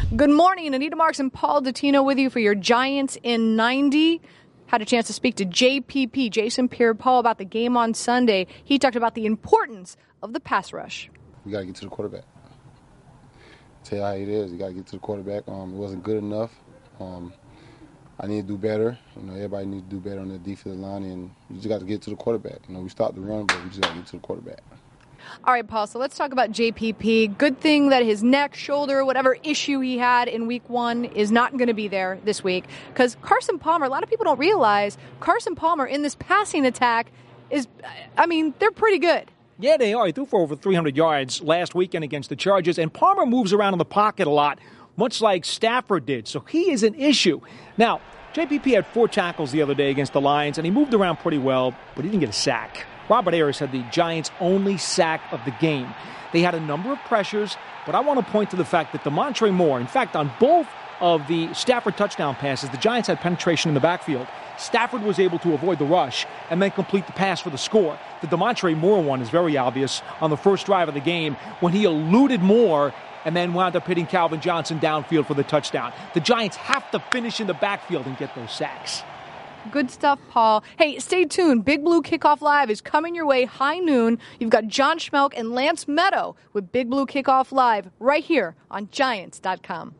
Good morning. Anita Marks and Paul Dottino with you for your Giants in 90. Had a chance to speak to JPP, Jason Pierre-Paul, about the game on Sunday. He talked about the importance of the pass rush. We got to get to the quarterback. Tell you how it is. You got to get to the quarterback. It wasn't good enough. I need to do better. Everybody needs to do better on the defensive line, and you just got to get to the quarterback. We stopped the run, but we just got to get to the quarterback. All right, Paul, so let's talk about JPP. Good thing that his neck, shoulder, whatever issue he had in week 1 is not going to be there this week. Because Carson Palmer, a lot of people don't realize, Carson Palmer in this passing attack they're pretty good. Yeah, they are. He threw for over 300 yards last weekend against the Chargers, and Palmer moves around in the pocket a lot, much like Stafford did. So he is an issue. Now, JPP had 4 tackles the other day against the Lions, and he moved around pretty well, but he didn't get a sack. Robert Ayers had the Giants' only sack of the game. They had a number of pressures, but I want to point to the fact that Demontre Moore, in fact, on both of the Stafford touchdown passes, the Giants had penetration in the backfield. Stafford was able to avoid the rush and then complete the pass for the score. The Demontre Moore one is very obvious on the first drive of the game when he eluded Moore and then wound up hitting Calvin Johnson downfield for the touchdown. The Giants have to finish in the backfield and get those sacks. Good stuff, Paul. Hey, stay tuned. Big Blue Kickoff Live is coming your way high noon. You've got John Schmelk and Lance Meadow with Big Blue Kickoff Live right here on Giants.com.